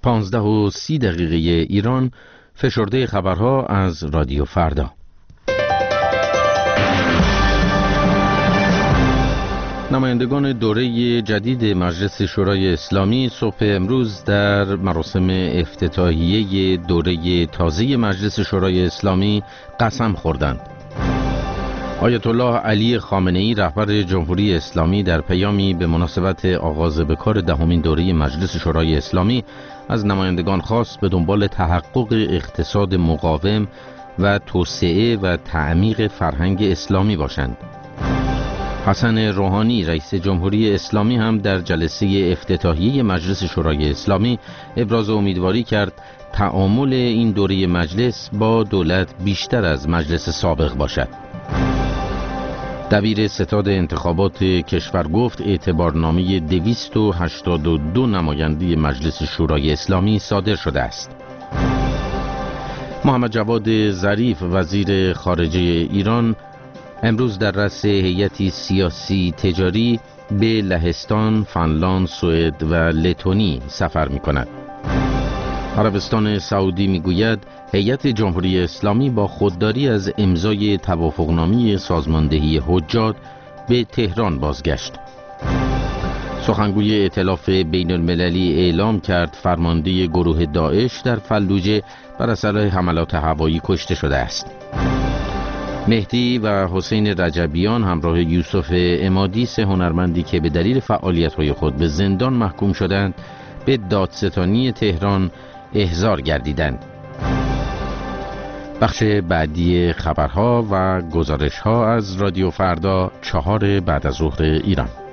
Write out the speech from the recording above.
15:30 ایران، فشرده خبرها از رادیو فردا. نمایندگان دوره جدید مجلس شورای اسلامی صبح امروز در مراسم افتتاحیه دوره تازه مجلس شورای اسلامی قسم خوردند. آیت الله علی خامنه‌ای رهبر جمهوری اسلامی در پیامی به مناسبت آغاز به کار دهمین دوره مجلس شورای اسلامی از نمایندگان خواست به دنبال تحقق اقتصاد مقاوم و توسعه و تعمیق فرهنگ اسلامی باشند. حسن روحانی رئیس جمهوری اسلامی هم در جلسه افتتاحیه مجلس شورای اسلامی ابراز امیدواری کرد تعامل این دوره مجلس با دولت بیشتر از مجلس سابق باشد. دبیر ستاد انتخابات کشور گفت اعتبارنامه 282 نماینده مجلس شورای اسلامی صادر شده است. محمد جواد ظریف وزیر خارجه ایران امروز در رأس هیئتی سیاسی تجاری به لهستان، فنلاند، سوئد و لتونی سفر می‌کند. عربستان سعودی میگوید هیئت جمهوری اسلامی با خودداری از امضای توافقنامه سازماندهی حجاج به تهران بازگشت. سخنگوی ائتلاف بین المللی اعلام کرد فرمانده گروه داعش در فلوجه بر اثر حملات هوایی کشته شده است. مهدی و حسین رجبیان همراه یوسف عمادی، سه هنرمندی که به دلیل فعالیت‌های خود به زندان محکوم شدند، به دادستانی تهران احضار گردیدند. بخش بعدی خبرها و گزارش‌ها از رادیو فردا 4 بعد از ظهر ایران.